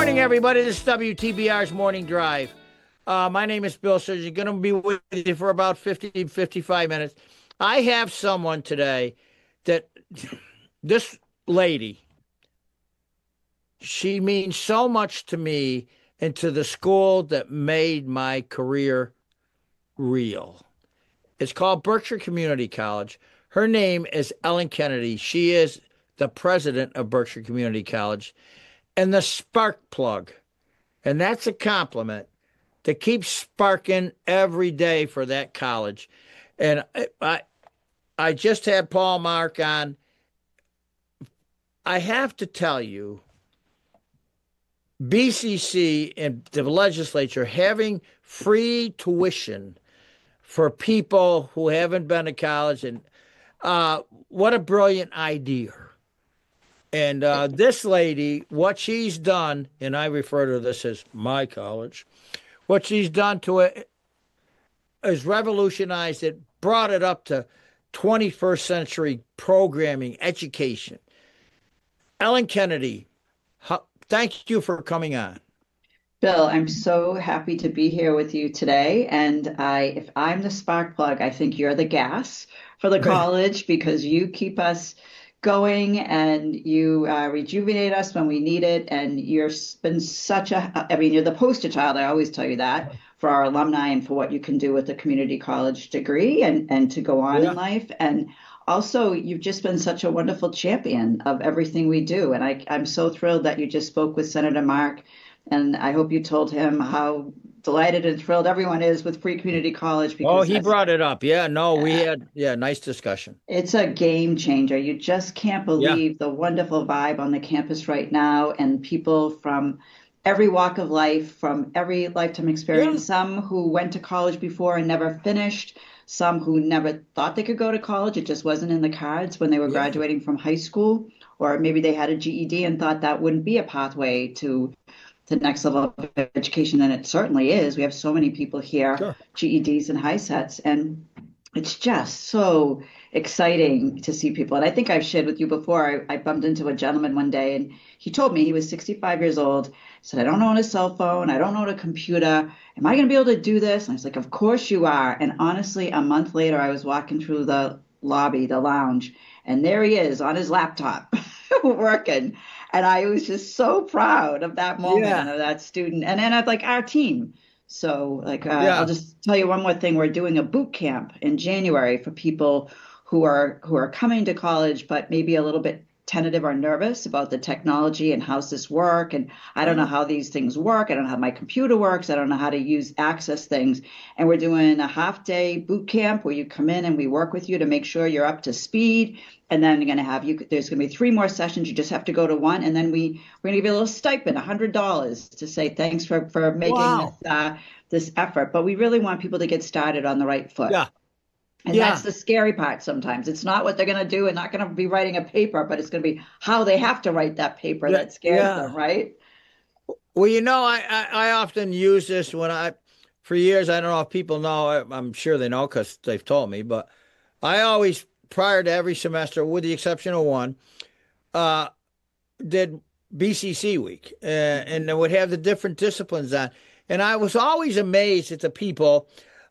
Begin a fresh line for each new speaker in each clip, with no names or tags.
morning, everybody. This is WTBR's Morning Drive. My name is Bill Surgeon. Going to be with you for about 55 minutes. I have someone today that this lady, she means so much to me and to the school that made my career real. It's called Berkshire Community College. Her name is Ellen Kennedy. She is the president of Berkshire Community College and the spark plug. And that's a compliment to keep sparking every day for that college. And I just had Paul Mark on. I have to tell you, BCC and the legislature having free tuition for people who haven't been to college, and what a brilliant idea. And this lady, what she's done, and I refer to this as my college, what she's done to it is revolutionized it, brought it up to 21st century programming, education. Ellen Kennedy, thank you for coming on.
Bill, I'm so happy to be here with you today. And if I'm the spark plug, I think you're the gas for the college because you keep us going and you rejuvenate us when we need it. And you're been you're the poster child. I always tell you that for our alumni and for what you can do with a community college degree and to go on in life. And also, you've just been such a wonderful champion of everything we do. And I'm so thrilled that you just spoke with Senator Mark. And I hope you told him how delighted and thrilled everyone is with free community college.
Because he brought it up. Yeah, no, we had, nice discussion.
It's a game changer. You just can't believe the wonderful vibe on the campus right now and people from every walk of life, from every lifetime experience, some who went to college before and never finished, some who never thought they could go to college. It just wasn't in the cards when they were graduating from high school, or maybe they had a GED and thought that wouldn't be a pathway to the next level of education, and it certainly is. We have so many people here, GEDs and high sets, and it's just so exciting to see people. And I think I've shared with you before, I bumped into a gentleman one day, and he told me he was 65 years old. He said, I don't own a cell phone. I don't own a computer. Am I going to be able to do this? And I was like, of course you are. And honestly, a month later, I was walking through the lobby, the lounge, and there he is on his laptop working. And I was just so proud of that moment and of that student. And then of our team. So I'll just tell you one more thing. We're doing a boot camp in January for people who are coming to college, but maybe a little bit tentative or nervous about the technology and how's this work. And I don't know how these things work. I don't know how my computer works. I don't know how to access things. And we're doing a half-day boot camp where you come in and we work with you to make sure you're up to speed. And then you're going to have there's going to be 3 more sessions. You just have to go to one. And then we're going to give you a little stipend, $100 to say thanks for making this effort. But we really want people to get started on the right foot.
Yeah.
And that's the scary part sometimes. It's not what they're going to do and not going to be writing a paper, but it's going to be how they have to write that paper that scares them, right?
Well, I often use this for years, I don't know if people know, I'm sure they know because they've told me, but I always, prior to every semester, with the exception of one, did BCC week and they would have the different disciplines on. And I was always amazed at the people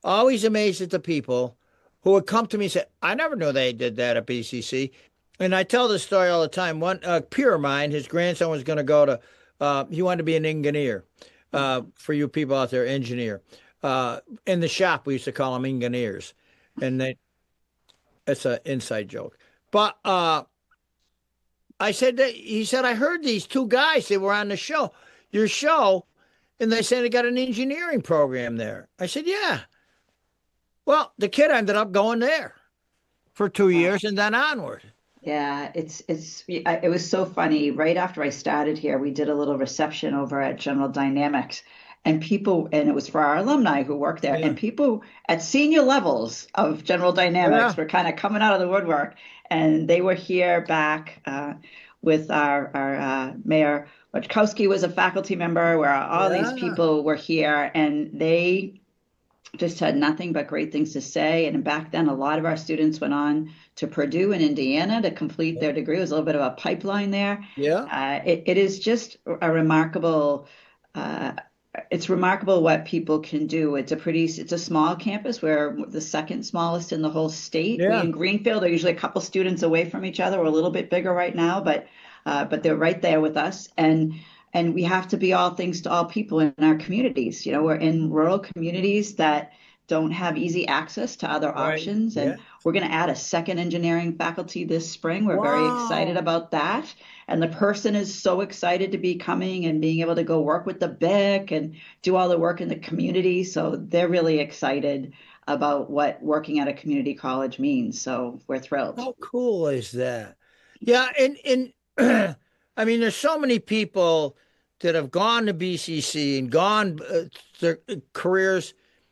who would come to me and say, I never knew they did that at BCC. And I tell this story all the time. One peer of mine, his grandson was going to go to, he wanted to be an engineer. For you people out there, engineer. In the shop, we used to call them engineers. And it's an inside joke. But he said, I heard these 2 guys, they were on your show, and they said they got an engineering program there. I said, yeah. Well, the kid ended up going there for 2 years and then onward.
Yeah, it was so funny. Right after I started here, we did a little reception over at General Dynamics, and it was for our alumni who work there, and people at senior levels of General Dynamics were kind of coming out of the woodwork, and they were here back with our Mayor Wachkowski was a faculty member, where all these people were here, and they just had nothing but great things to say. And back then, a lot of our students went on to Purdue in Indiana to complete their degree. It was a little bit of a pipeline there.
Yeah.
It is just a remarkable. It's remarkable what people can do. It's a small campus. We're the second smallest in the whole state. We
Yeah.
in Greenfield are usually a couple students away from each other. We're a little bit bigger right now, but they're right there with us. And we have to be all things to all people in our communities. You know, we're in rural communities that don't have easy access to other
Right.
options.
Yeah.
And we're going to add a second engineering faculty this spring. We're very excited
Wow.
about that. And the person is so excited to be coming and being able to go work with the BIC and do all the work in the community. So they're really excited about what working at a community college means. So we're thrilled.
How cool is that? Yeah, and I mean, there's so many people that have gone to BCC and gone their careers.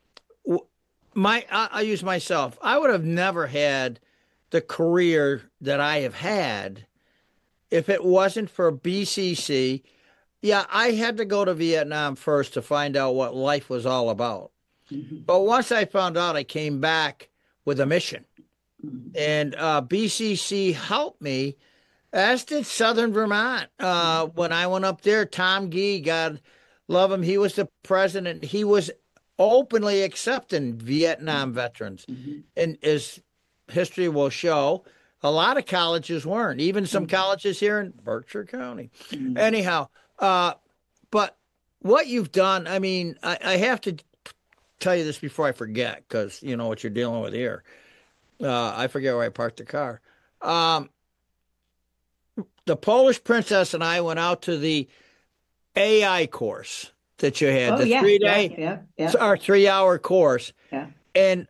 I use myself. I would have never had the career that I have had if it wasn't for BCC. Yeah, I had to go to Vietnam first to find out what life was all about.
Mhm.
But once I found out, I came back with a mission.
Mhm.
And BCC helped me, as did Southern Vermont. When I went up there, Tom Gee, God love him, he was the president. He was openly accepting Vietnam veterans.
Mhm.
And as history will show, a lot of colleges weren't, even some
Mhm.
colleges here in Berkshire County.
Mhm.
Anyhow, but what you've done, I mean, I have to tell you this before I forget, because you know what you're dealing with here. I forget where I parked the car. Um, the Polish princess and I went out to the AI course that you had,
Oh
the
yeah,
three
yeah,
day
yeah, yeah,
or 3 hour course,
yeah.
and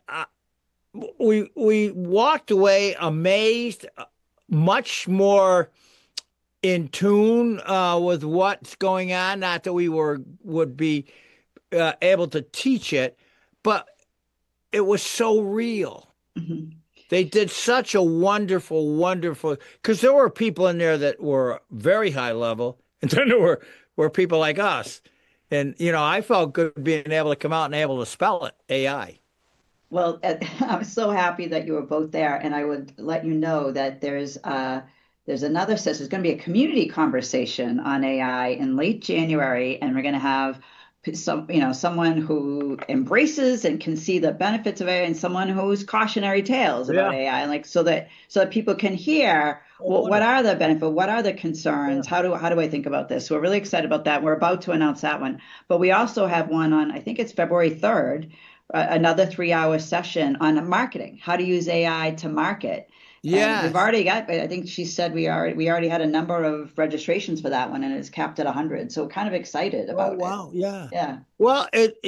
we walked away amazed, much more in tune with what's going on. Not that we would be able to teach it, but it was so real.
Mhm.
They did such a wonderful, wonderful, because there were people in there that were very high level, and then were people like us. And you know, I felt good being able to come out and able to spell it AI.
Well, I'm so happy that you were both there, and I would let you know that there's another session. There's going to be a community conversation on AI in late January, and we're going to have someone who embraces and can see the benefits of AI, and someone who's cautionary tales about
Yeah.
AI, and like so that people can hear
Oh,
what
wonderful.
are the benefits, what are the
Yeah.
concerns, how do I think about this? So we're really excited about that. We're about to announce that one, but we also have one on I think it's February 3rd, another 3 hour session on marketing, how to use AI to market. And we've
Yes.
already got, I think she said we already had a number of registrations for that one and it's capped at 100. So kind of excited
Oh,
about it.
wow. Yeah.
Yeah.
Well,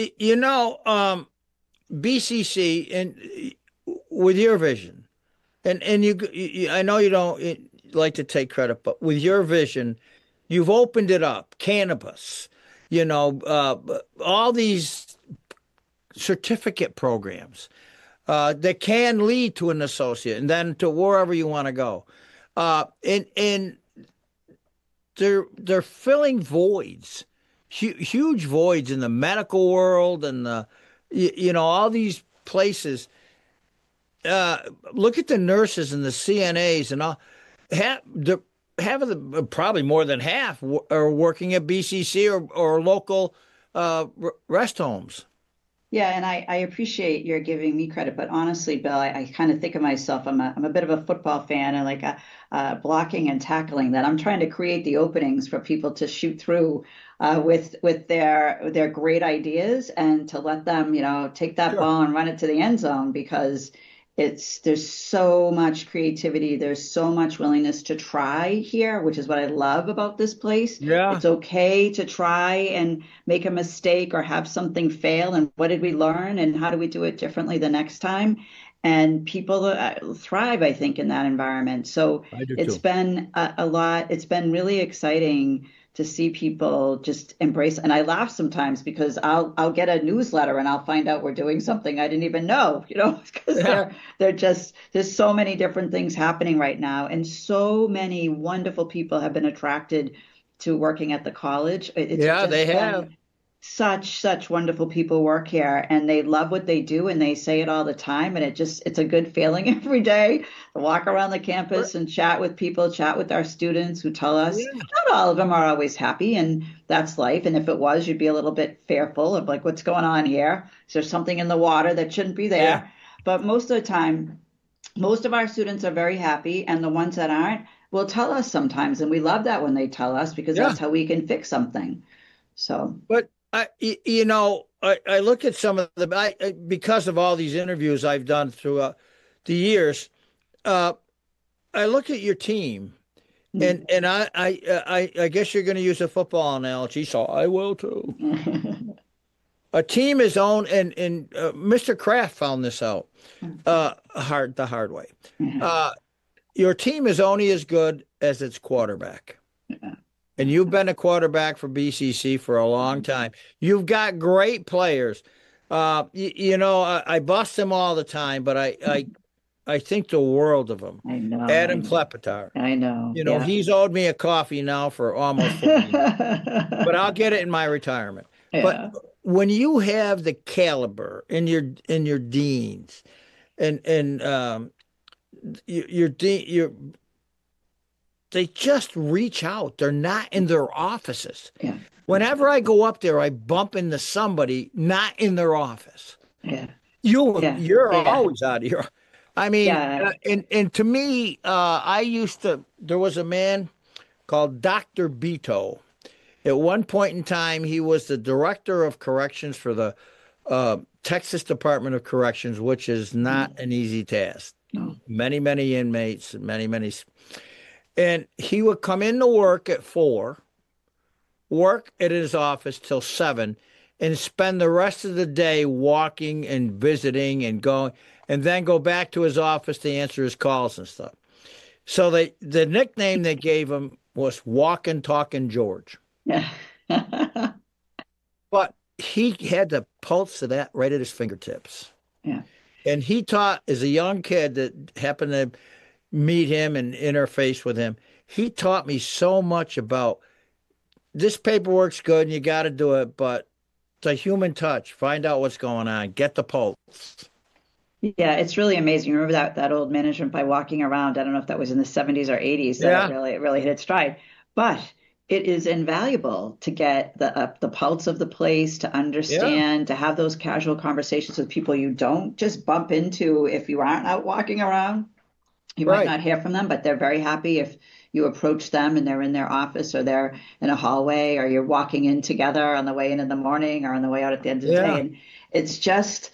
BCC and with your vision, and I know you don't like to take credit, but with your vision, you've opened it up. Cannabis, all these certificate programs that can lead to an associate and then to wherever you want to go. And they're filling voids, huge voids in the medical world and all these places. Look at the nurses and the CNAs and all. Half of the probably more than half are working at BCC or local rest homes.
Yeah, and I appreciate your giving me credit, but honestly, Bill, I kind of think of myself. I'm a bit of a football fan and like blocking and tackling that. I'm trying to create the openings for people to shoot through with their great ideas and to let them, take that
Sure.
ball and run it to the end zone because there's so much creativity, there's so much willingness to try here, which is what I love about this place.
Yeah.
It's okay to try and make a mistake or have something fail. And what did we learn? And how do we do it differently the next time? And people thrive, I think, in that environment. So
I do
it's
too.
been a lot. It's been really exciting to see people just embrace. And I laugh sometimes because I'll get a newsletter and I'll find out we're doing something I didn't even know, because
Yeah.
they're just there's so many different things happening right now, and so many wonderful people have been attracted to working at the college. It's
Yeah, they
just
have.
been such wonderful people work here, and they love what they do, and they say it all the time, and it's a good feeling every day to walk around the
Right.
campus and chat with people, chat with our students who tell us
Yeah.
not all of them are always happy, and that's life. And if it was, you'd be a little bit fearful of like what's going on here. Is there something in the water that shouldn't be
Yeah.
there? But most of the time, most of our students are very happy, and the ones that aren't will tell us sometimes, and we love that when they tell us because
Yeah.
that's how we can fix something. So.
But I look at some of because of all these interviews I've done throughout the years. Uh, I look at your team, and I guess you're going to use a football analogy, so I will too. A team is owned, and Mr. Kraft found this out the hard way. Uh, your team is only as good as its quarterback. And you've been a quarterback for BCC for a long time. You've got great players. I bust them all the time, but I think the world of them.
I know, I
Adam
know,
Klepetar.
I know. Yeah.
He's owed me a coffee now for almost 40 years, but I'll get it in my retirement. But
Yeah.
when you have the caliber in your deans and your dean, they just reach out. They're not in their offices.
Yeah.
Whenever I go up there, I bump into somebody not in their office.
Yeah. Yeah.
You're
Yeah.
always out of here. I mean,
Yeah.
and to me, there was a man called Dr. Beto. At one point in time, he was the director of corrections for the Texas Department of Corrections, which is not an easy task.
No.
Many inmates, many. And he would come into work at 4, work at his office till 7, and spend the rest of the day walking and visiting and going, and then go back to his office to answer his calls and stuff. So the nickname they gave him was Walking Talking George.
Yeah.
But he had the pulse of that right at his fingertips.
Yeah.
And he taught, as a young kid that happened to meet him and interface with him, he taught me so much about this paperwork's good and you got to do it, but the human touch, find out what's going on, get the pulse.
Yeah, it's really amazing. Remember that old management by walking around? I don't know if that was in the 70s or 80s that
Yeah,
it really hit its stride. But it is invaluable to get the pulse of the place, to
yeah,
understand, to have those casual conversations with people you don't just bump into if you aren't out walking around. You might
right.
not hear from them, but they're very happy if you approach them and they're in their office or they're in a hallway or you're walking in together on the way in the morning or on the way out at the end of the day.
Yeah,
And it's just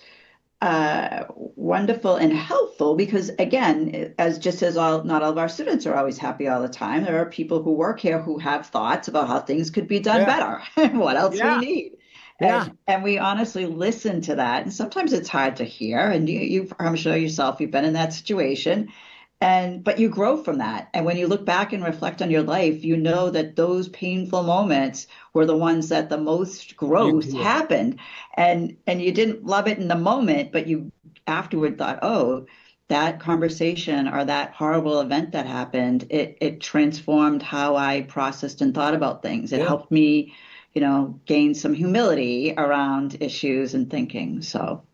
wonderful and helpful because, again, as not all of our students are always happy all the time, there are people who work here who have thoughts about how things could be done
yeah,
better and what else we
yeah,
need.
yeah.
And we honestly listen to that. And sometimes it's hard to hear. And I'm sure yourself, you've been in that situation. But you grow from that. And when you look back and reflect on your life, you know that those painful moments were the ones that the most
You
growth
grew up.
happened. And you didn't love it in the moment, but you afterward thought, oh, that conversation or that horrible event that happened, it transformed how I processed and thought about things. It
Yeah.
helped me, gain some humility around issues and thinking. So,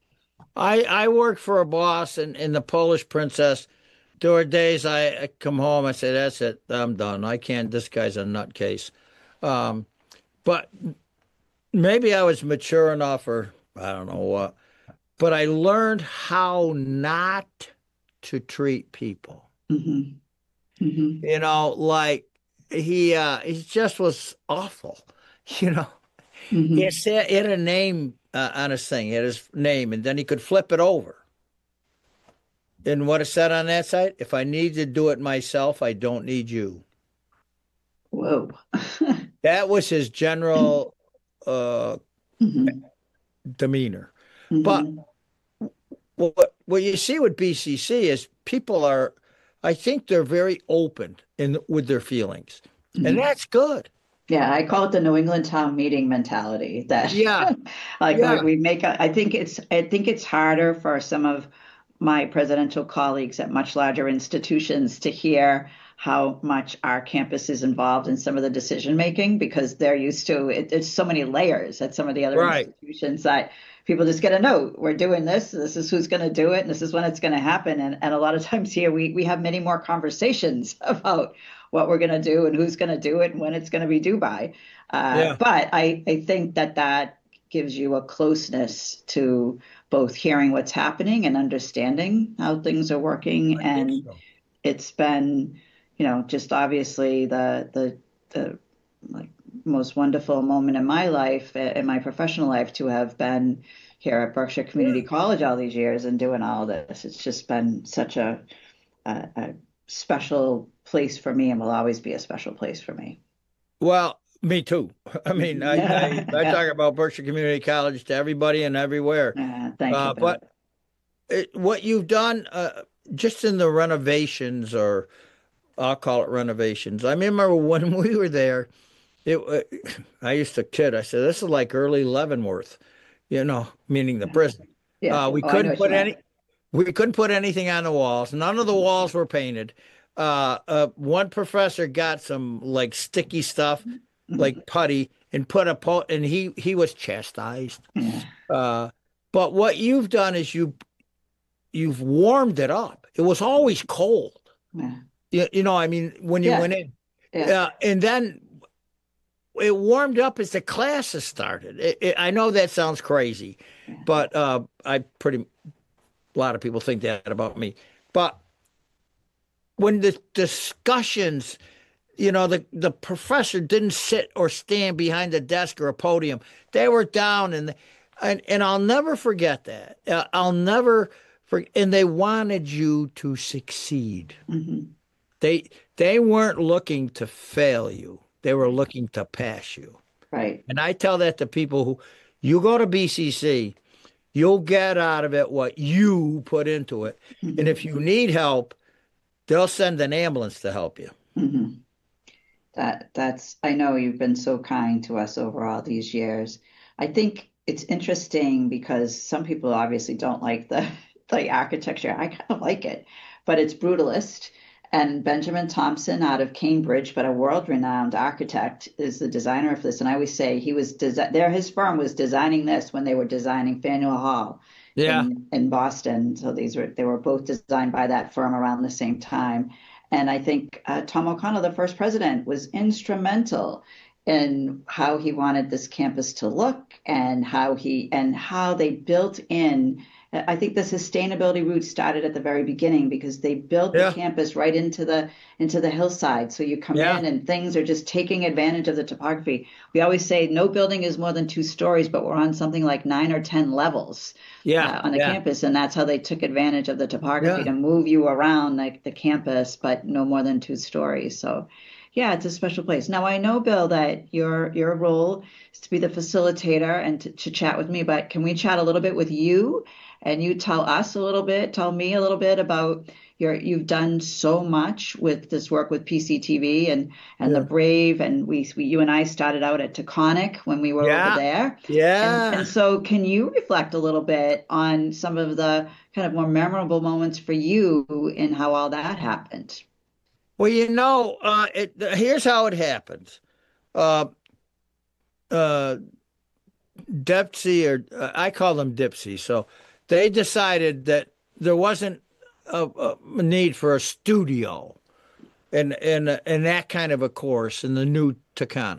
I worked for a boss in the Polish Princess. There were days I come home, I say, that's it, I'm done. I can't, this guy's a nutcase. Um, but maybe I was mature enough, or I don't know what, but I learned how not to treat people.
mhm, mhm,
Like he just was awful. You know,
mhm.
he had a name on his thing. He had his name, and then he could flip it over. And what it said on that side, if I need to do it myself, I don't need you.
Whoa.
That was his general uh,
Mhm,
demeanor. But
mhm,
what you see with BCC is people are, I think they're very open with their feelings, and
mhm.
that's good.
Yeah, I call it the New England town meeting mentality that
Yeah,
like
yeah,
I think it's harder for some of my presidential colleagues at much larger institutions to hear how much our campus is involved in some of the decision making because they're used to it. There's so many layers at some of the other
Right.
institutions that people just get a note. We're doing this. This is who's going to do it, and this is when it's going to happen. And a lot of times here we have many more conversations about what we're going to do and who's going to do it and when it's going to be due by.
Yeah.
But I think that gives you a closeness to both hearing what's happening and understanding how things are working.
I think
And
so.
it's been, just obviously the like most wonderful moment in my life, in my professional life, to have been here at Berkshire Community
Yeah.
College all these years and doing all of this. It's just been such a special place for me and will always be a special place for me.
Well, me too. I mean, I
Yeah.
talk about Berkshire Community College to everybody and everywhere.
Thank you, Bill.
But what you've done, just in the renovations, or I'll call it renovations. I remember when we were there, it, I used to kid. I said, "This is like early Leavenworth," meaning the prison.
Yeah.
We
Oh, I know
couldn't
what you
put
meant.
we couldn't put anything on the walls. None of the walls were painted. One professor got some like sticky stuff,
Mhm.
like putty, and and he was chastised.
Yeah.
Uh, but what you've done is you've warmed it up. It was always cold.
Yeah.
I mean, when you
Yeah.
went in,
Yeah.
and then it warmed up as the classes started. I know that sounds crazy,
Yeah.
but a lot of people think that about me. But when the discussions, the professor didn't sit or stand behind a desk or a podium. They were down, and I'll never forget that. I'll never forget. And they wanted you to succeed.
Hmm.
They they weren't looking to fail you. They were looking to pass you.
Right.
And I tell that to people who, you go to BCC, you'll get out of it what you put into it. And
Hmm.
if you need help, they'll send an ambulance to help you.
Hmm. That's I know you've been so kind to us over all these years. I think it's interesting because some people obviously don't like the architecture. I kind of like it, but it's brutalist. And Benjamin Thompson out of Cambridge, but a world-renowned architect, is the designer of this. And I always say he was there. His firm was designing this when they were designing Faneuil Hall
Yeah.
in Boston. So they were both designed by that firm around the same time. And I think Tom O'Connell, the first president, was instrumental in how he wanted this campus to look and how they built in. I think the sustainability route started at the very beginning because they built the
Yeah.
campus right into the hillside. So you come
Yeah.
in and things are just taking advantage of the topography. We always say no building is more than 2 stories, but we're on something like 9 or 10 levels
Yeah.
on the
Yeah.
campus, and that's how they took advantage of the topography
Yeah.
to move you around like the campus, but no more than 2 stories. So, yeah, it's a special place. Now I know, Bill, that your role is to be the facilitator and to chat with me, but can we chat a little bit with you and you tell us a little bit, tell me a little bit about you've done so much with this work with PCTV and the
Yeah.
Brave, and you and I started out at Taconic when we were over
Yeah.
there. And
Yeah.
so can you reflect a little bit on some of the kind of more memorable moments for you and how all that happened?
Well, here's how it happens. Uh, uh, Dipsy, or I call them Dipsy. So they decided that there wasn't a need for a studio and that kind of a course in the new Taconic.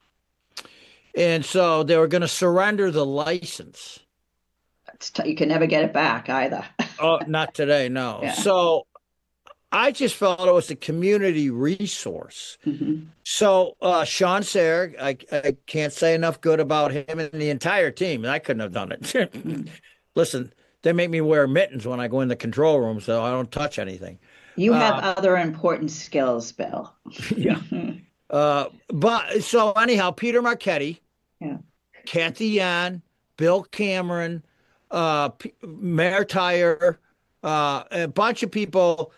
And so they were going to surrender the license.
You can never get it back either.
Oh, not today, no.
Yeah.
So I just felt it was a community resource.
Hmm.
So Sean Sayre, I can't say enough good about him and the entire team. I couldn't have done it. Listen, they make me wear mittens when I go in the control room, so I don't touch anything.
You have
Uh,
other important skills, Bill.
yeah. But so anyhow, Peter Marchetti,
Yeah.
Kathy Yan, Bill Cameron, Mayor Tyre, a bunch of people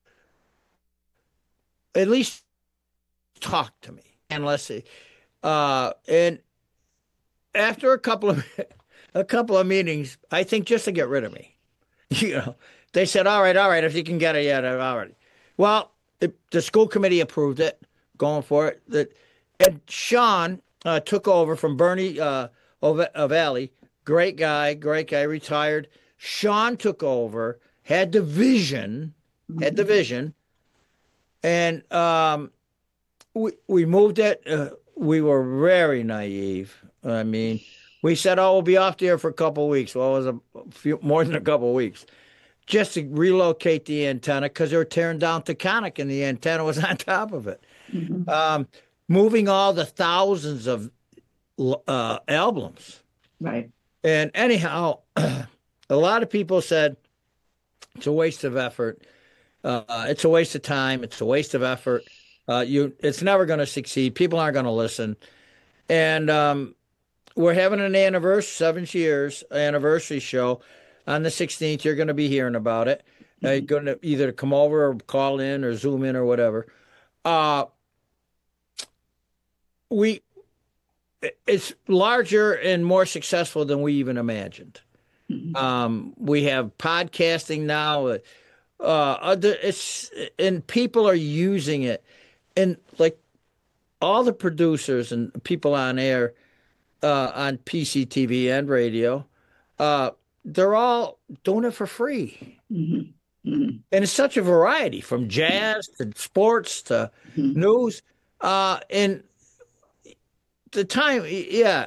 at least talked to me. And let's see. And after a couple of meetings, I think just to get rid of me, you know, they said, all right, if you can get it, yeah, all right. Well, the school committee approved it, going for it. And Sean took over from Bernie O'Valley. Great guy, retired. Sean took over, had the
Mhm.
vision, and we moved it. We were very naive. I mean, we said, "Oh, we'll be off the air for a couple of weeks." Well, it was a few more than a couple of weeks just to relocate the antenna because they were tearing down Taconic and the antenna was on top of it.
Mhm.
Um, Moving all the thousands of albums.
Right.
And anyhow, a lot of people said it's a waste of effort. It's a waste of time. It's a waste of effort. It's never going to succeed. People aren't going to listen. And we're having an anniversary, 7 years anniversary show on the 16th. You're going to be hearing about it. You're
Mhm.
going to either come over or call in or Zoom in or whatever. Uh, we it's larger and more successful than we even imagined.
Mhm.
We have podcasting now. It's and people are using it, and like all the producers and people on air on PCTV and radio, uh, they're all doing it for free.
Mhm. Mhm.
And it's such a variety from jazz to sports to
Mhm.
news. And the time, yeah.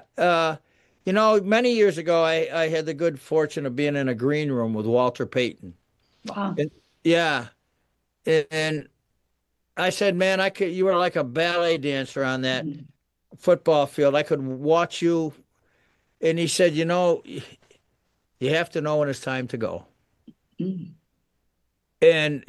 Many years ago, I had the good fortune of being in a green room with Walter Payton.
Wow.
And yeah. And I said, man, you were like a ballet dancer on that
Mhm.
football field. I could watch you. And he said, you have to know when it's time to go.
Mhm.
And,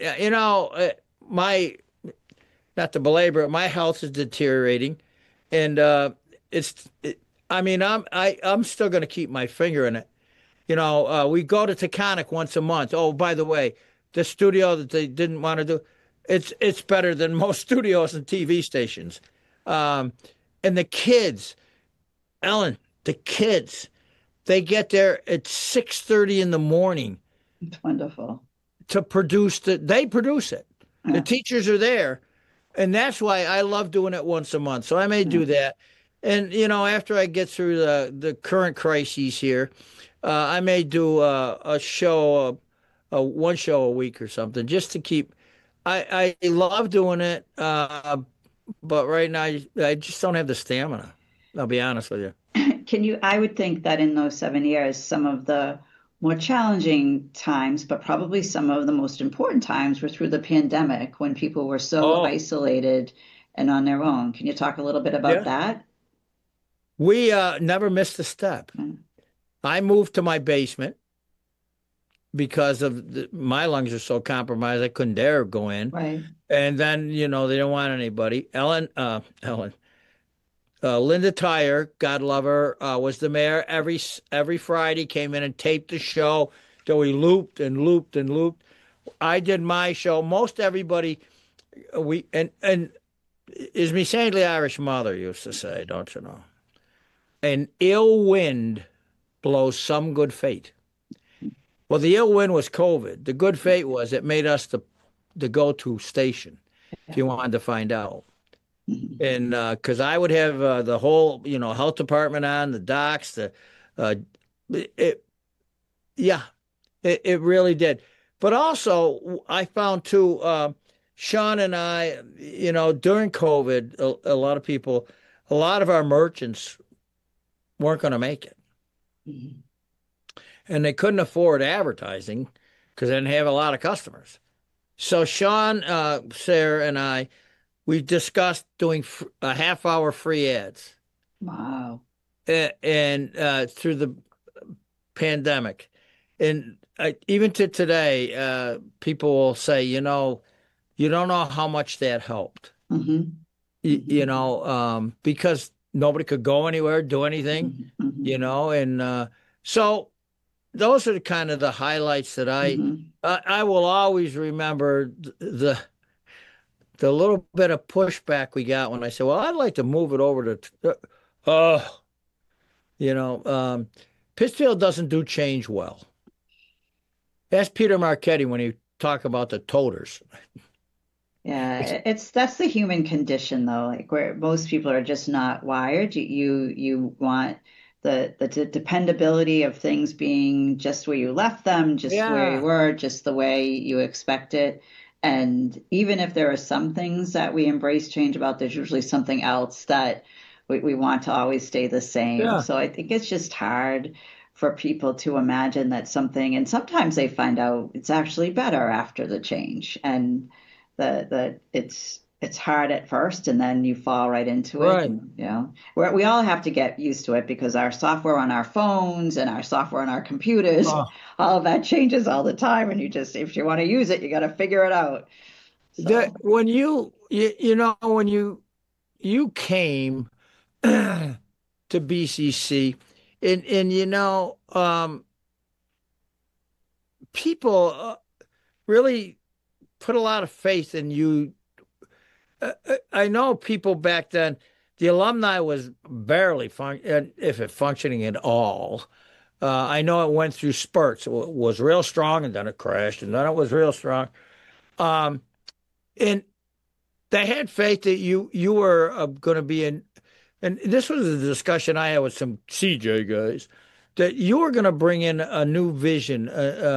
my, not to belabor it, my health is deteriorating. And it's, it, I mean, I'm still going to keep my finger in it. We go to Taconic once a month. Oh, by the way, the studio that they didn't want to do, it's better than most studios and TV stations. Um, and the kids, Ellen, the kids, they get there at 6:30 in the morning
It's wonderful.
to produce they produce it. The
Yeah.
teachers are there, and that's why I love doing it once a month. So I may
Yeah.
do that. And after I get through the current crises here, I may do a show, one show a week or something, just to keep. I love doing it, but right now I just don't have the stamina. I'll be honest with you.
I would think that in those 7 years, some of the more challenging times, but probably some of the most important times were through the pandemic when people were so
Oh,
isolated and on their own. Can you talk a little bit about
yeah.
that?
We never missed a step.
Mm.
I moved to my basement because my lungs are so compromised I couldn't dare go in.
Right.
And then they don't want anybody. Linda Tyre, God love her, was the mayor. Every Friday came in and taped the show. So we looped and looped and looped. I did my show. Most everybody we and is me saintly Irish mother used to say, don't you know? An ill wind blows some good fate. Well, the ill wind was COVID. The good fate was it made us the go-to station if
Yeah.
you wanted to find out.
Mhm.
And because I would have the whole, health department on the docks, uh, it, yeah, it really did. But also, I found too, Sean and I, during COVID, a lot of people, a lot of our merchants weren't going to make it,
Mhm.
and they couldn't afford advertising because they didn't have a lot of customers. So Sean, Sarah, and I, we discussed doing a half-hour free ads.
Wow.
And through the pandemic. And even to today, people will say, you don't know how much that helped,
Hmm. Hmm.
because nobody could go anywhere, do anything,
Hmm.
and so those are kind of the highlights that
Hmm.
I will always remember the little bit of pushback we got when I said, well, I'd like to move it over to, oh, You know, um, Pittsfield doesn't do change well. Ask Peter Marchetti when he talk about the toters.
Yeah, it's that's the human condition though, like where most people are just not wired. You want the dependability of things being just where you left them, just where you
Yeah,
were, just the way you expect it. And even if there are some things that we embrace change about, there's usually something else that we want to always stay the same.
yeah,
So I think it's just hard for people to imagine that something, and sometimes they find out it's actually better after the change. And the it's hard at first and then you fall right into it,
right.
and we all have to get used to it because our software on our phones and our software on our computers,
Oh,
all of that changes all the time, and you just, if you want to use it, you got to figure it out.
that
So
when you know when you came to BCC, and people really put a lot of faith in you. I know people back then, the alumni was barely if it functioning at all. I know it went through spurts. It was real strong, and then it crashed, and then it was real strong. Um, and they had faith that you were going to be in. And this was a discussion I had with some CJ guys that you were going to bring in a new vision.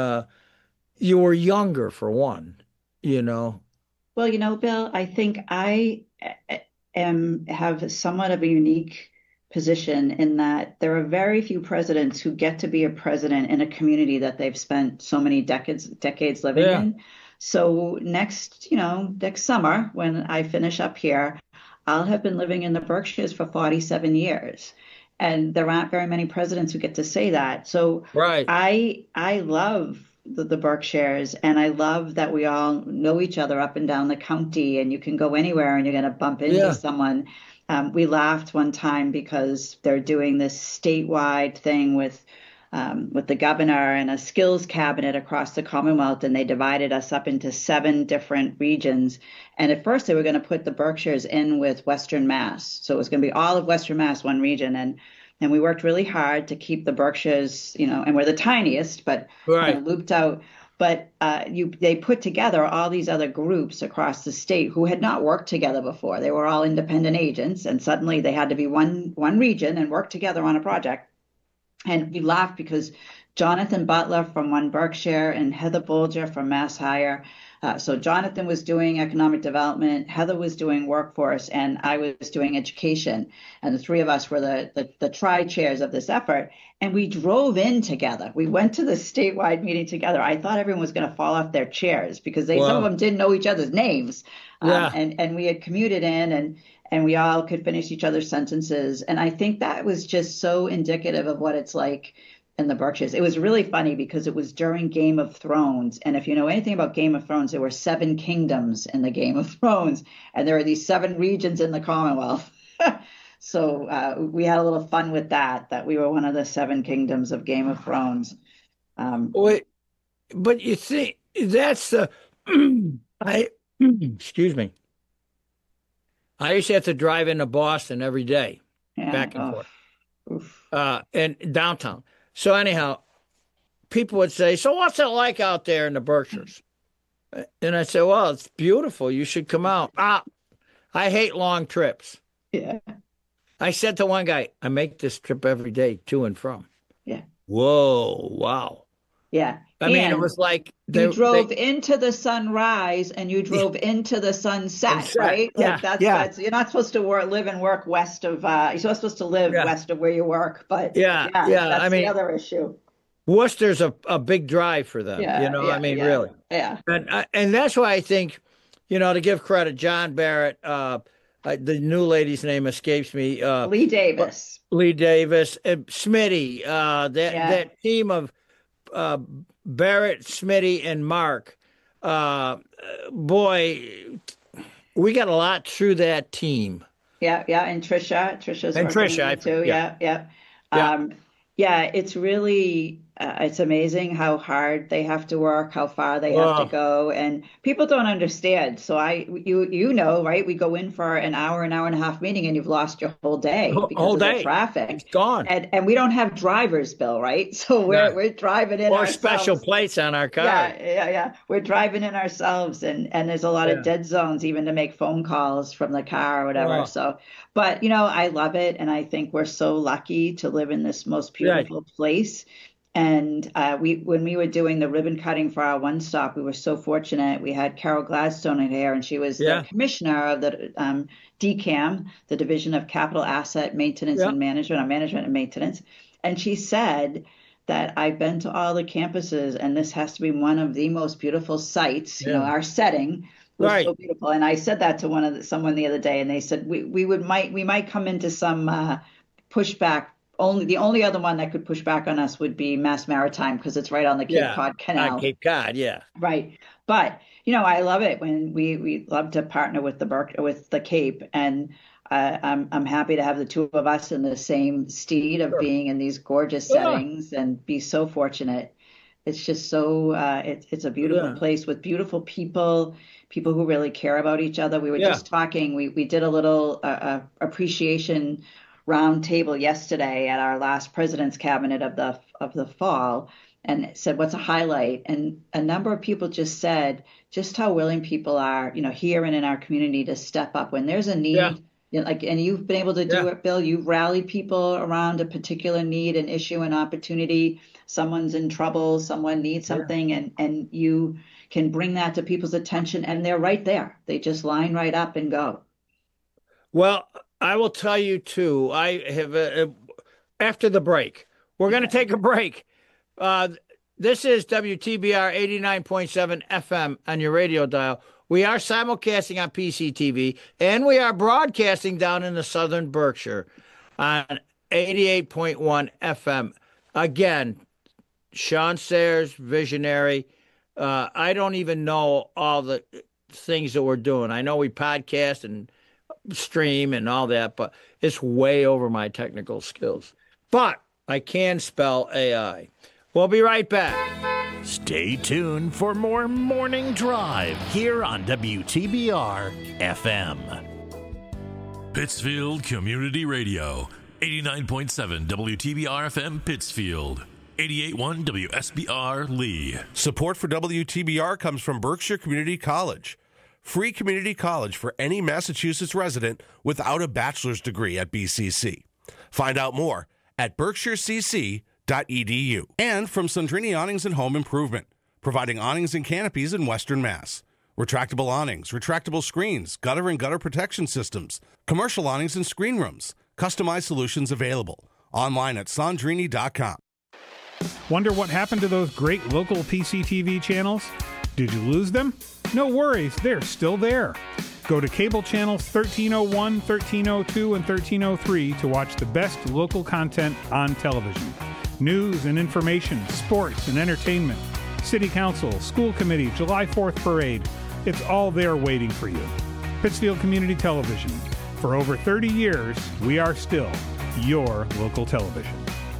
You were younger for one, you know.
well, Bill, I think I am have somewhat of a unique position in that there are very few presidents who get to be a president in a community that they've spent so many decades living
Yeah,
in. So next summer when I finish up here, I'll have been living in the Berkshires for 47 years. And there aren't very many presidents who get to say that. So
right.
I love the Berkshires, and I love that we all know each other up and down the county, and you can go anywhere and you're going to bump into
Yeah.
someone. We laughed one time because they're doing this statewide thing with the governor and a skills cabinet across the Commonwealth, and they divided us up into 7 different regions. And at first, they were going to put the Berkshires in with Western Mass, so it was going to be all of Western Mass, one region, and we worked really hard to keep the Berkshires, and we're the tiniest, but kind of
Right.
looped out. But they put together all these other groups across the state who had not worked together before. They were all independent agents, and suddenly they had to be one region and work together on a project. And we laughed because Jonathan Butler from One Berkshire and Heather Bolger from Mass Hire. So Jonathan was doing economic development, Heather was doing workforce, and I was doing education. And the three of us were the tri-chairs of this effort. And we drove in together. We went to the statewide meeting together. I thought everyone was going to fall off their chairs because some of
Wow.
them didn't know each other's names.
Yeah.
And we had commuted in, and we all could finish each other's sentences. And I think that was just so indicative of what it's like in the Berkshires. It was really funny because it was during Game of Thrones. And if you know anything about Game of Thrones, there were 7 kingdoms in the Game of Thrones, and there are these 7 regions in the Commonwealth. So we had a little fun with that we were one of the 7 kingdoms of Game of Thrones. Um,
Wait, but you see, that's the I excuse me. I used to have to drive into Boston every day,
yeah.
back and
Oh,
forth,
oof.
and downtown. So anyhow, people would say, "So what's it like out there in the Berkshires?" And I said, "Well, it's beautiful. You should come out." I hate long trips.
Yeah.
I said to one guy, "I make this trip every day to and from."
Yeah.
Whoa, wow.
Yeah.
I mean, it
And
was like
you
they
drove into the sunrise and you
yeah,
drove into the
and
sunset,
said,
right? Like
yeah, yeah,
that's you're not supposed to live and work west of you're not supposed to live
yeah,
west of where you work, but
yeah,
yeah,
yeah. I
that's the
mean,
other issue.
Worcester's a big drive for them,
Yeah,
I
yeah,
mean,
yeah,
really.
yeah.
And that's why I think, to give credit, John Barrett, the new lady's name escapes me,
Lee
but
Davis.
Lee Davis, Smitty,
Yeah,
that team of uh, Barrett, Smitty, and Mark. Uh, Boy, we got a lot through that team.
yeah, yeah. And Trisha's
And
working
Trisha,
with me too.
yeah,
Yeah, yeah.
yeah,
Um, yeah, it's really it's amazing how hard they have to work, how far they have to go, and people don't understand. So you know, right? We go in for an hour and a half meeting, and you've lost your whole day because of the traffic.
It's gone.
And we don't have driver's bill, right? So we're driving in
or
ourselves.
Special plates on our car.
Yeah. We're driving in ourselves, and there's a lot of dead zones even to make phone calls from the car or whatever. So, but I love it, and I think we're so lucky to live in this most beautiful place. And when we were doing the ribbon cutting for our One Stop, we were so fortunate. We had Carol Gladstone in here, and she was the commissioner of the DCAM, the Division of Capital Asset Maintenance and Management, or Management and Maintenance. And she said that I've been to all the campuses, and this has to be one of the most beautiful sites. Our setting was so beautiful. And I said that to someone the other day, and they said we might come into some pushback. The only other one that could push back on us would be Mass Maritime, because it's right on the Cape Cod Canal.
Cape Cod,
right. But I love it when we love to partner with the Cape, and I'm happy to have the two of us in the same steed of being in these gorgeous settings and be so fortunate. It's just so it's a beautiful place with beautiful people who really care about each other. We were just talking. We did a little appreciation round table yesterday at our last president's cabinet of the fall, and said, what's a highlight? And a number of people just said just how willing people are, here and in our community, to step up when there's a need. And you've been able to do it, Bill. You rally people around a particular need, an issue, an opportunity. Someone's in trouble, someone needs something, and you can bring that to people's attention, and they're right there. They just line right up and go.
Well, I will tell you, too, I have, after the break, we're going to take a break. This is WTBR 89.7 FM on your radio dial. We are simulcasting on PCTV, and we are broadcasting down in the southern Berkshire on 88.1 FM. Again, Sean Sayers, visionary. I don't even know all the things that we're doing. I know we podcast and stream and all that, but it's way over my technical skills. But I can spell AI. We'll be right back.
Stay tuned for more Morning Drive here on WTBR FM.
Pittsfield Community Radio, 89.7 WTBR FM Pittsfield, 88.1 WSBR Lee.
Support for WTBR comes from Berkshire Community College. Free community college for any Massachusetts resident without a bachelor's degree at BCC. Find out more at berkshirecc.edu. And from Sandrini Awnings and Home Improvement, providing awnings and canopies in Western Mass. Retractable awnings, retractable screens, gutter and gutter protection systems, commercial awnings and screen rooms, customized solutions available. Online at sandrini.com.
Wonder what happened to those great local PCTV channels? Did you lose them? No worries, they're still there. Go to cable channels 1301, 1302, and 1303 to watch the best local content on television. News and information, sports and entertainment, city council, school committee, July 4th parade. It's all there waiting for you. Pittsfield Community Television. For over 30 years, we are still your local television.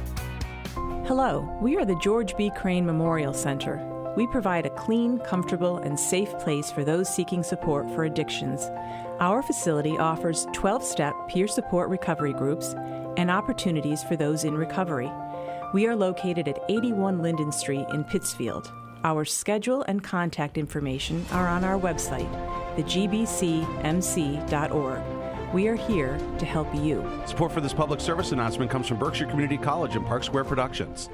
Hello, we are the George B. Crane Memorial Center. We provide a clean, comfortable, and safe place for those seeking support for addictions. Our facility offers 12-step peer support recovery groups and opportunities for those in recovery. We are located at 81 Linden Street in Pittsfield. Our schedule and contact information are on our website, thegbcmc.org. We are here to help you.
Support for this public service announcement comes from Berkshire Community College and Park Square Productions.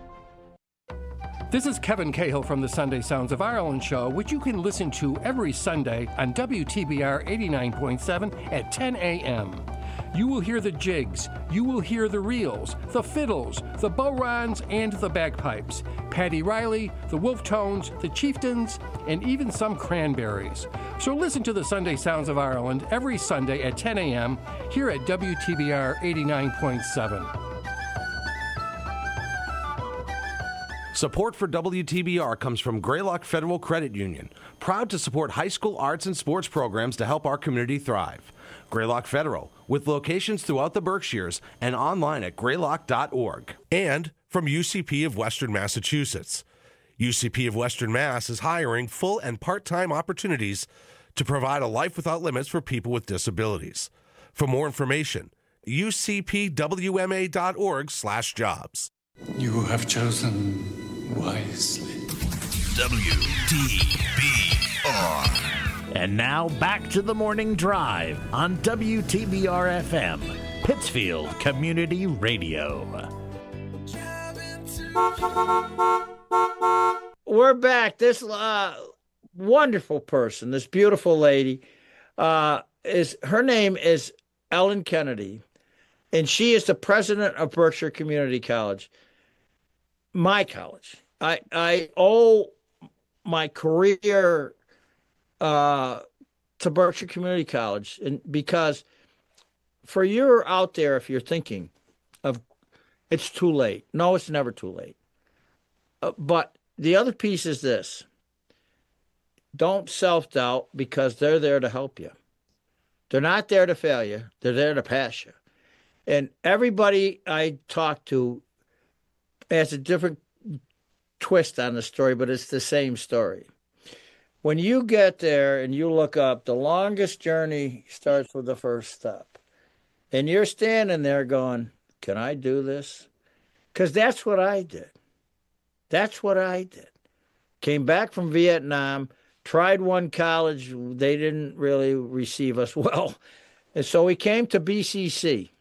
This is Kevin Cahill from the Sunday Sounds of Ireland show, which you can listen to every Sunday on WTBR 89.7 at 10 a.m. You will hear the jigs, you will hear the reels, the fiddles, the bodhráns, and the bagpipes, Paddy Riley, the Wolf Tones, the Chieftains, and even some cranberries. So listen to the Sunday Sounds of Ireland every Sunday at 10 a.m. here at WTBR 89.7.
Support for WTBR comes from Greylock Federal Credit Union, proud to support high school arts and sports programs to help our community thrive. Greylock Federal, with locations throughout the Berkshires and online at greylock.org. And From UCP of Western Massachusetts. UCP of Western Mass is hiring full and part-time opportunities to provide a life without limits for people with disabilities. For more information, ucpwma.org/jobs.
You have chosen wisely.
WTBR. And now back to the morning drive on WTBR FM, Pittsfield Community Radio.
We're back. This wonderful person, this beautiful lady, her name is Ellen Kennedy, and she is the president of Berkshire Community College, my college. I owe my career to Berkshire Community College, and because for you out there, if you're thinking of it's too late. No, it's never too late. But the other piece is this. Don't self-doubt, because they're there to help you. They're not there to fail you. They're there to pass you. And everybody I talk to has a different twist on the story, but it's the same story. When you get there and you look up, the longest journey starts with the first step. And you're standing there going, can I do this? Because that's what I did. That's what I did. Came back from Vietnam, tried one college. They didn't really receive us well. And so we came to BCC.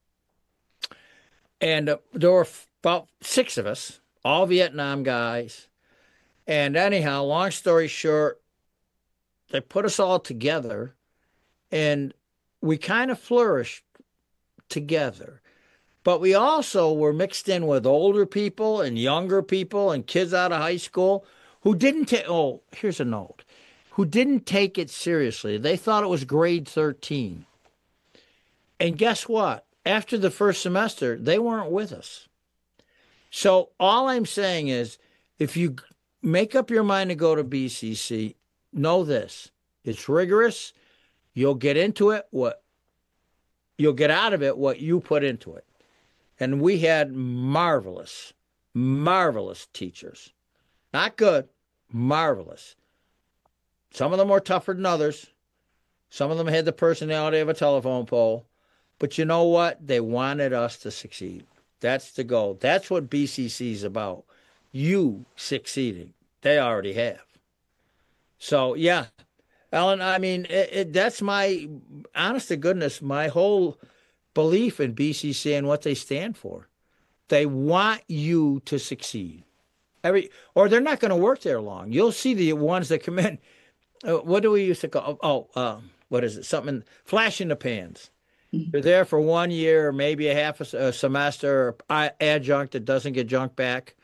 And there were about 6 of us, all Vietnam guys. And anyhow, long story short, they put us all together, and we kind of flourished together. But we also were mixed in with older people and younger people and kids out of high school who didn't take, here's a note, who didn't take it seriously. They thought it was grade 13. And guess what? After the first semester, they weren't with us. So all I'm saying is, if you make up your mind to go to BCC, know this. It's rigorous. You'll get into it you'll get out of it what you put into it. And we had marvelous, marvelous teachers. Not good, marvelous. Some of them were tougher than others. Some of them had the personality of a telephone pole. But you know what? They wanted us to succeed. That's the goal. That's what BCC is about. You succeeding. They already have. So, yeah. Ellen, I mean, that's my, honest to goodness, my whole belief in BCC and what they stand for. They want you to succeed. Or they're not going to work there long. You'll see the ones that come in. What do we used to call? What is it? Something, flash in the pans. They're there for 1 year, maybe a half a semester, or adjunct that doesn't get junked back.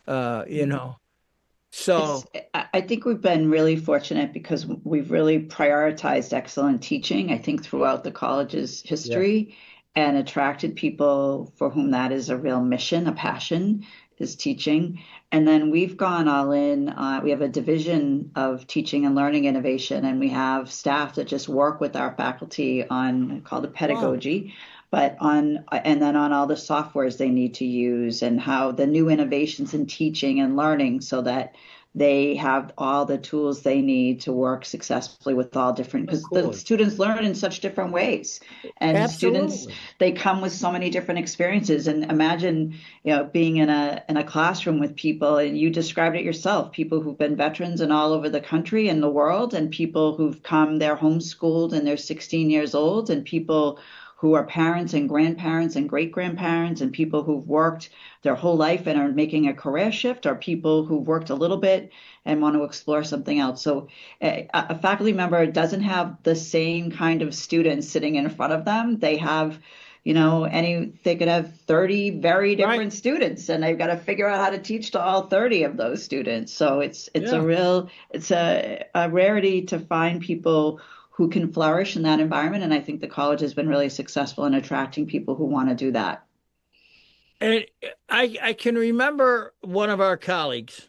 So
I think we've been really fortunate because we've really prioritized excellent teaching, I think, throughout the college's history, and attracted people for whom that is a real mission, a passion, is teaching. And then we've gone all in. We have a division of teaching and learning innovation, and we have staff that just work with our faculty on, called it pedagogy. And then on all the softwares they need to use and how the new innovations in teaching and learning so that they have all the tools they need to work successfully with all different, because the students learn in such different ways. And students, they come with so many different experiences. And imagine, being in a classroom with people, and you described it yourself, people who've been veterans and all over the country and the world, and people who've come, they're homeschooled and they're 16 years old, and people who are parents and grandparents and great-grandparents, and people who've worked their whole life and are making a career shift, or people who've worked a little bit and want to explore something else. So a faculty member doesn't have the same kind of students sitting in front of them. They have, they could have 30 very different students, and they've got to figure out how to teach to all 30 of those students. So it's a rarity to find people who can flourish in that environment. And I think the college has been really successful in attracting people who want to do that.
And I can remember one of our colleagues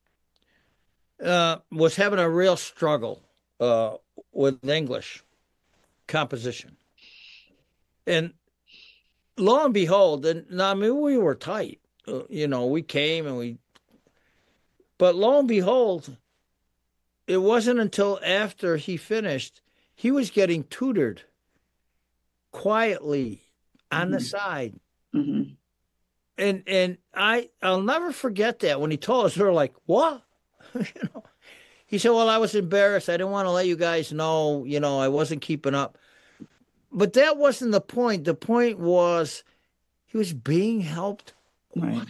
was having a real struggle with English composition. And lo and behold, we were tight. we came but lo and behold, it wasn't until after he finished, he was getting tutored quietly on the side.
Mm-hmm.
And I'll never forget that when he told us, we were like, what? He said, well, I was embarrassed. I didn't want to let you guys know, I wasn't keeping up. But that wasn't the point. The point was he was being helped.
Right.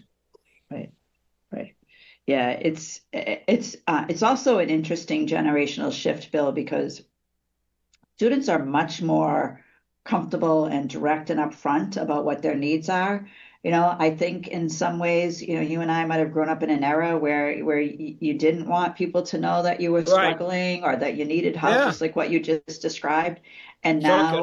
Yeah, it's also an interesting generational shift, Bill, because students are much more comfortable and direct and upfront about what their needs are. I think in some ways, you and I might have grown up in an era where you didn't want people to know that you were struggling or that you needed help, just like what you just described. And now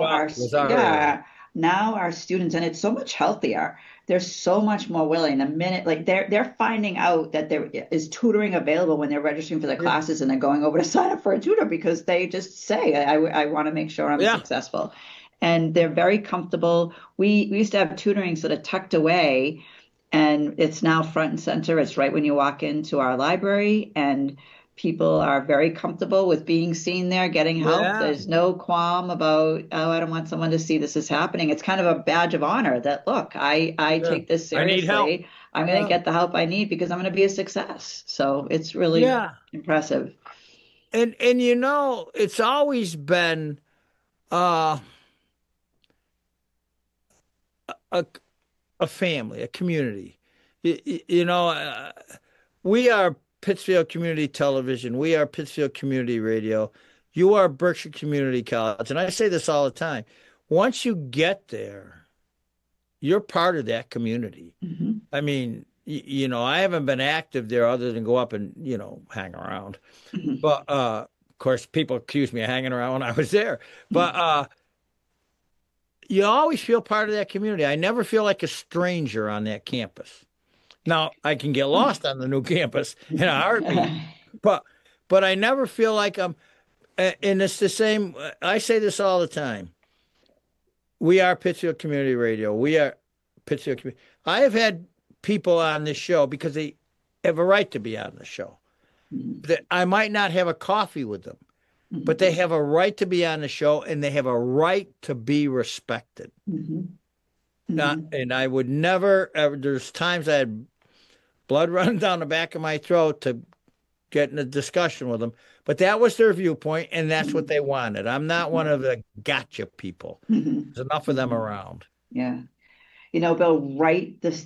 our students, and it's so much healthier. They're so much more willing. The minute, like they're finding out that there is tutoring available when they're registering for their classes, and they're going over to sign up for a tutor because they just say, I want to make sure I'm successful. And they're very comfortable. We used to have tutoring sort of tucked away, and it's now front and center. It's right when you walk into our library, and people are very comfortable with being seen there, getting help. Yeah. There's no qualm about, I don't want someone to see this is happening. It's kind of a badge of honor that, look, I take this seriously. I need help. I'm going to get the help I need because I'm going to be a success. So it's really impressive.
And it's always been a family, a community. We are Pittsfield Community Television. We are Pittsfield Community Radio. You are Berkshire Community College. And I say this all the time. Once you get there, you're part of that community. Mm-hmm. I mean, I haven't been active there other than go up and, hang around. Mm-hmm. But, of course, people accuse me of hanging around when I was there. But you always feel part of that community. I never feel like a stranger on that campus. Now, I can get lost on the new campus in a heartbeat, but I never feel like I'm, and it's the same, I say this all the time. We are Pittsfield Community Radio. We are Pittsfield Community. I have had people on this show because they have a right to be on the show. That I might not have a coffee with them, but they have a right to be on the show, and they have a right to be respected. Mm-hmm. And I would never, there's times I had blood running down the back of my throat to get in a discussion with them. But that was their viewpoint, and that's what they wanted. I'm not one of the gotcha people. There's enough of them around.
Yeah. Bill, right this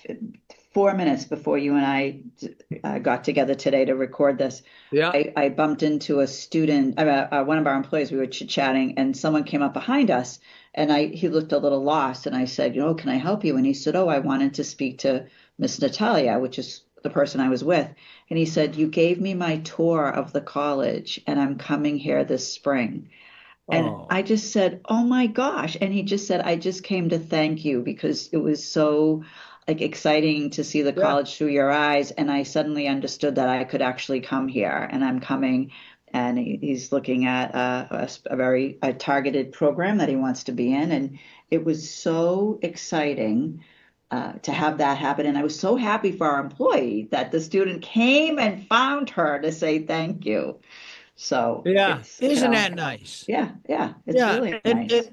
4 minutes before you and I got together today to record this, I bumped into a student, one of our employees. We were chit-chatting, and someone came up behind us, and he looked a little lost. And I said, can I help you? And he said, I wanted to speak to Miss Natalia, which is the person I was with. And he said, you gave me my tour of the college, and I'm coming here this spring. And I just said, oh my gosh. And he just said, I just came to thank you because it was so exciting to see the college through your eyes. And I suddenly understood that I could actually come here, and I'm coming. And he's looking at a very targeted program that he wants to be in. And it was so exciting to have that happen. And I was so happy for our employee that the student came and found her to say thank you. So
isn't that nice?
Yeah, it's really nice.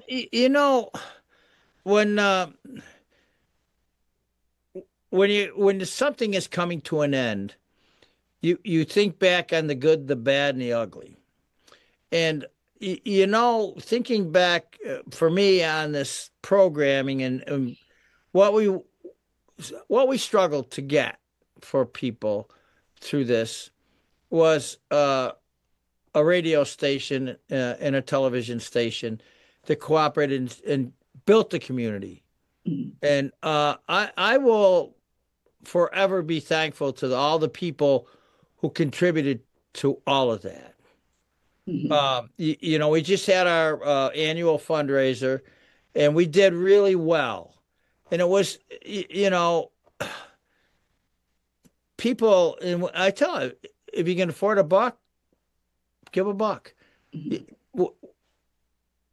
When something is coming to an end, you think back on the good, the bad, and the ugly. And thinking back for me on this programming and what we struggled to get for people through this was a radio station and a television station that cooperated and built the community. Mm-hmm. And I will forever be thankful to all the people who contributed to all of that. Mm-hmm. We just had our annual fundraiser, and we did really well. And it was, people, and I tell you, if you can afford $1, give $1. Mm-hmm.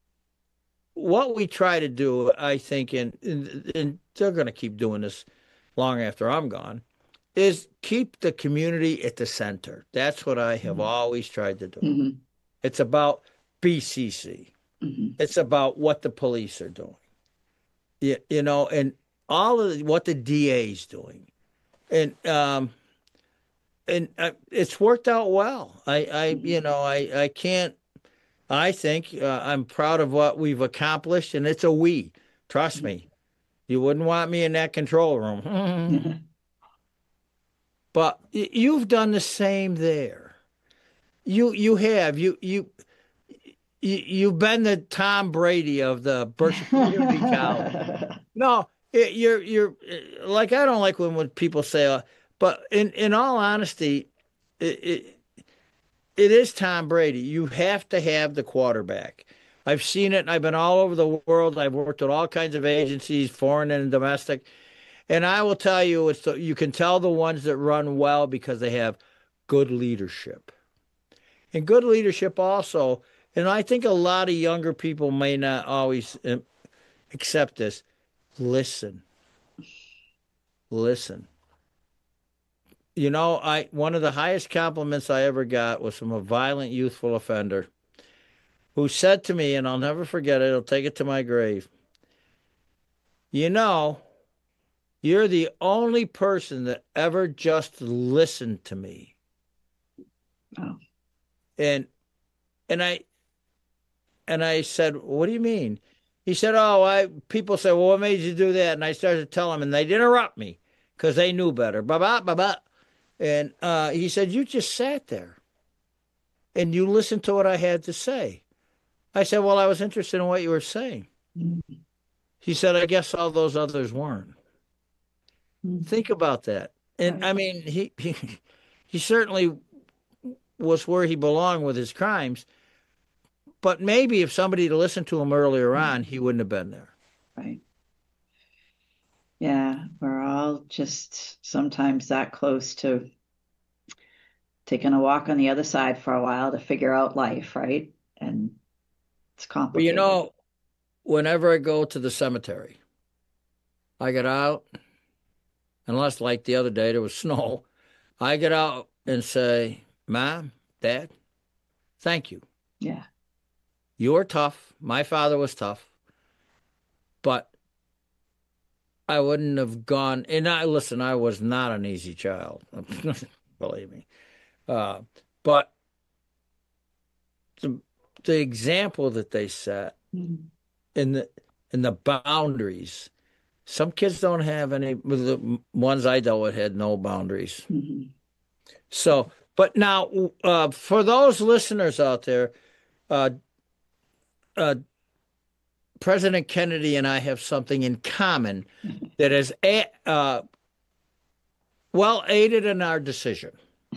What we try to do, I think, and they're going to keep doing this, long after I'm gone, is keep the community at the center. That's what I have always tried to do.
Mm-hmm.
It's about BCC.
Mm-hmm.
It's about what the police are doing, you know, and all of what the DA's doing. And it's worked out well. I can't, I think I'm proud of what we've accomplished, and it's a we. Trust me. You wouldn't want me in that control room. But you've done the same there. You've been the Tom Brady of the Berkshire Community College. No, you're like, I don't like when people say, but in all honesty, it is Tom Brady. You have to have the quarterback. I've seen it, and I've been all over the world. I've worked with all kinds of agencies, foreign and domestic. And I will tell you, you can tell the ones that run well because they have good leadership. And good leadership also, and I think a lot of younger people may not always accept this, listen. You know, one of the highest compliments I ever got was from a violent youthful offender who said to me, and I'll never forget it, I'll take it to my grave, you know, you're the only person that ever just listened to me.
Oh.
And I said, what do you mean? He said, people say, well, what made you do that? And I started to tell them, and they'd interrupt me because they knew better. Ba-ba. And he said, you just sat there and you listened to what I had to say. I said, well, I was interested in what you were saying. Mm-hmm. He said, I guess all those others weren't. Mm-hmm. Think about that. And right. I mean, he certainly was where he belonged with his crimes, but maybe if somebody had listened to him earlier on, he wouldn't have been there.
Right. Yeah, we're all just sometimes that close to taking a walk on the other side for a while to figure out life, right? And it's complicated.
But you know, whenever I go to the cemetery, I get out, unless like the other day there was snow, I get out and say, Mom, Dad, thank you.
Yeah.
You were tough. My father was tough. But I wouldn't have gone. And I was not an easy child. Believe me. But the example that they set in the boundaries, some kids don't have any. The ones I dealt with had no boundaries. Mm-hmm. So, but now for those listeners out there, President Kennedy and I have something in common that has well aided in our decision.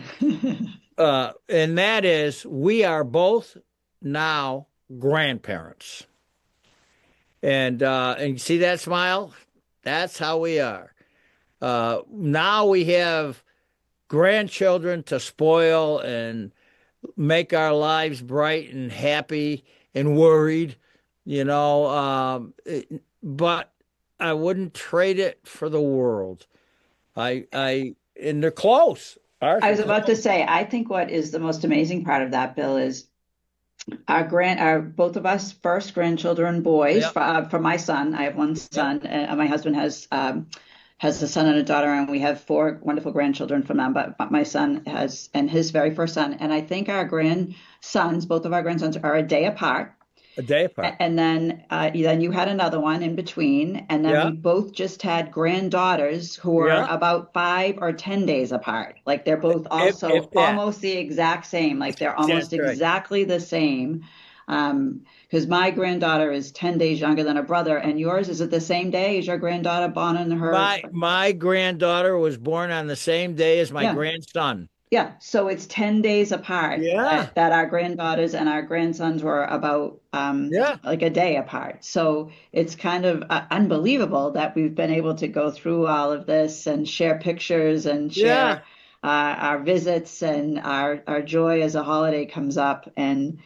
And that is we are both now grandparents. And you see that smile? That's how we are. Now we have grandchildren to spoil and make our lives bright and happy and worried, you know, but I wouldn't trade it for the world. And they're close.
I was about to say, I think what is the most amazing part of that, Bill, is our both of us first grandchildren, boys. Yep. For my son, I have one son, yep. And my husband has a son and a daughter, and we have 4 wonderful grandchildren from them. But my son has, and his very first son, and I think our grandsons, both of our grandsons, are a day apart.
A day apart.
And then you had another one in between, and then we both just had granddaughters who were about 5 or 10 days apart. Like they're both also almost the exact same. Like they're almost exactly the same. Because my granddaughter is 10 days younger than her brother, and yours, is it the same day? Is your granddaughter born on her?
My granddaughter was born on the same day as my grandson.
Yeah, so it's 10 days apart.
Yeah.
That our granddaughters and our grandsons were about like a day apart. So it's kind of unbelievable that we've been able to go through all of this and share pictures and share our visits and our joy as a holiday comes up. And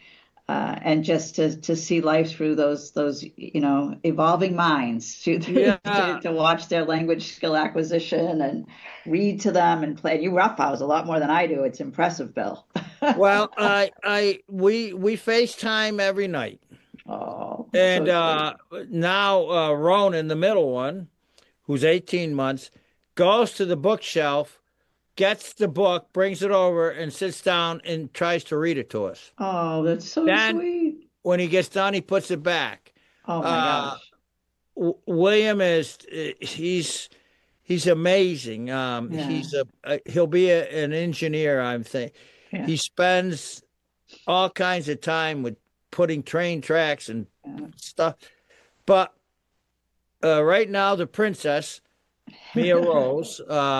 and just to see life through those evolving minds, to watch their language skill acquisition and read to them and play. You roughhouse a lot more than I do. It's impressive, Bill.
Well, we FaceTime every night.
Oh,
and
so
now Ronan, the middle one, who's 18 months, goes to the bookshelf, gets the book, brings it over, and sits down and tries to read it to us.
Oh, that's so sweet.
When he gets done, he puts it back.
Oh my gosh.
William he's amazing. He'll be an engineer, I'm thinking.
Yeah.
He spends all kinds of time with putting train tracks and stuff. But right now, the princess, Mia Rose,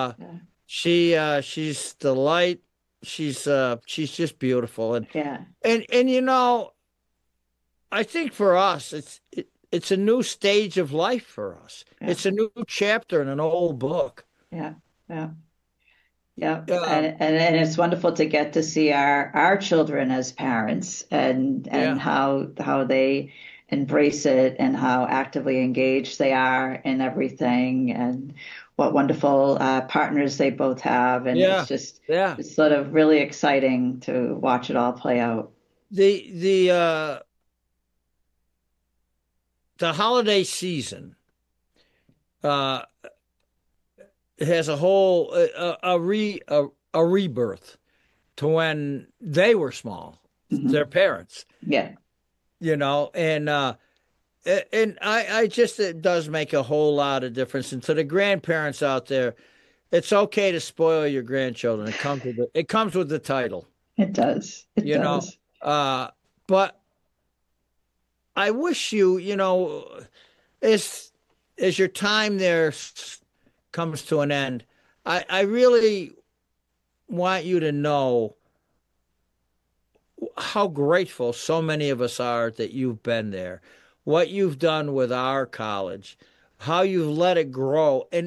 she's the light. She's just beautiful. And I think for us, it's a new stage of life for us. Yeah. It's a new chapter in an old book.
Yeah. And it's wonderful to get to see our children as parents and how they embrace it and how actively engaged they are in everything and what wonderful partners they both have. And it's sort of really exciting to watch it all play out.
The holiday season has a whole a rebirth to when they were small, their parents.
Yeah,
and I just, it does make a whole lot of difference. And to the grandparents out there, it's okay to spoil your grandchildren. It comes with the title.
It does. It does.
But I wish as your time there comes to an end, I really want you to know how grateful so many of us are that you've been there, what you've done with our college, how you've let it grow. And,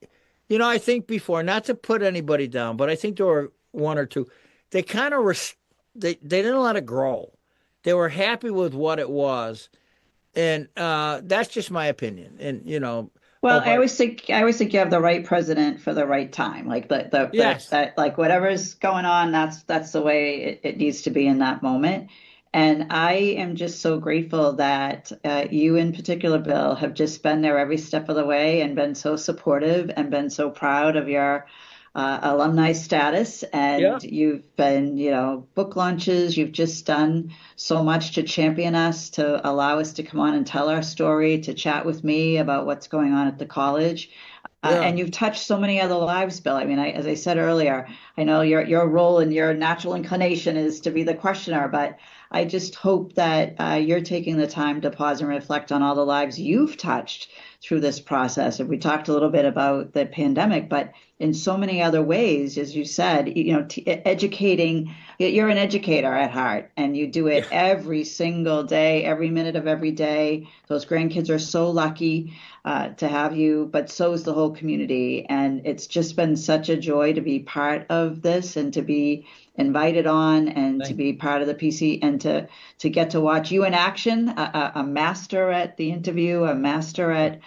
I think before, not to put anybody down, but I think there were one or two, they kind of, they didn't let it grow. They were happy with what it was. And that's just my opinion. And,
well, I always think you have the right president for the right time. Like like whatever's going on, that's the way it needs to be in that moment. And I am just so grateful that you in particular, Bill, have just been there every step of the way and been so supportive and been so proud of your alumni status. And you've been, book launches. You've just done so much to champion us, to allow us to come on and tell our story, to chat with me about what's going on at the college. And you've touched so many other lives, Bill. I mean, as I said earlier, I know your role and your natural inclination is to be the questioner, but I just hope that you're taking the time to pause and reflect on all the lives you've touched through this process. And we talked a little bit about the pandemic, but in so many other ways, as you said, educating, you're an educator at heart, and you do it every single day, every minute of every day. Those grandkids are so lucky to have you, but so is the whole community. And it's just been such a joy to be part of this and to be invited on and to be part of the PC and to get to watch you in action, a master at the interview, a master at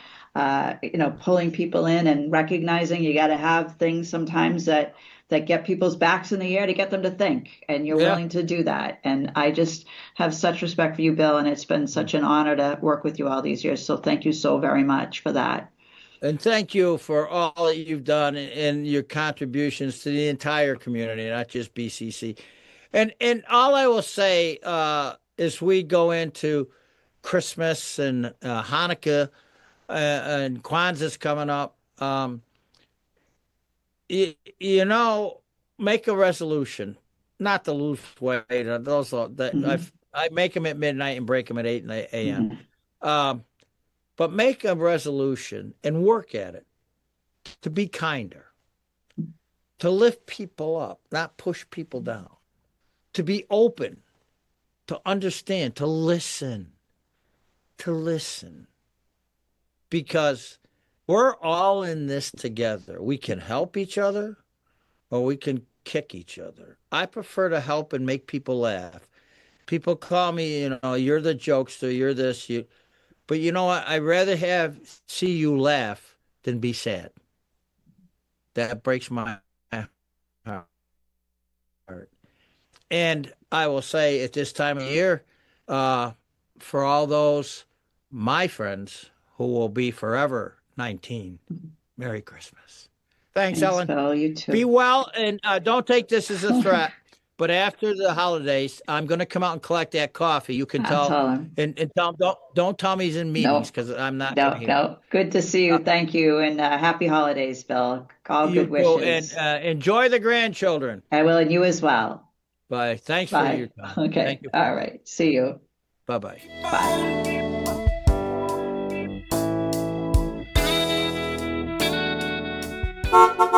pulling people in and recognizing you got to have things sometimes that get people's backs in the air to get them to think, and you're willing to do that. And I just have such respect for you, Bill, and it's been such an honor to work with you all these years. So thank you so very much for that.
And thank you for all that you've done and your contributions to the entire community, not just BCC. And all I will say as we go into Christmas and Hanukkah and Kwanzaa's coming up, make a resolution not to lose weight. Those I make them at midnight and break them at 8 a.m. But make a resolution and work at it to be kinder, to lift people up, not push people down, to be open, to understand, to listen, because we're all in this together. We can help each other or we can kick each other. I prefer to help and make people laugh, People call me, you're the jokester, you're this, but you know what? I'd rather see you laugh than be sad. That breaks my heart. And I will say at this time of year, for all those, my friends who will be forever 19, Merry Christmas. Thanks, Ellen.
Phil, you too.
Be well, and don't take this as a threat. But after the holidays, I'm going to come out and collect that coffee. You can tell him. And tell him, don't tell me he's in meetings because I'm not.
No. Good to see you. Thank you. And happy holidays, Bill. All good wishes.
And enjoy the grandchildren.
I will, and you as well.
Bye. Thanks for your time.
Okay.
Thank you.
All right. See you.
Bye-bye.
Bye.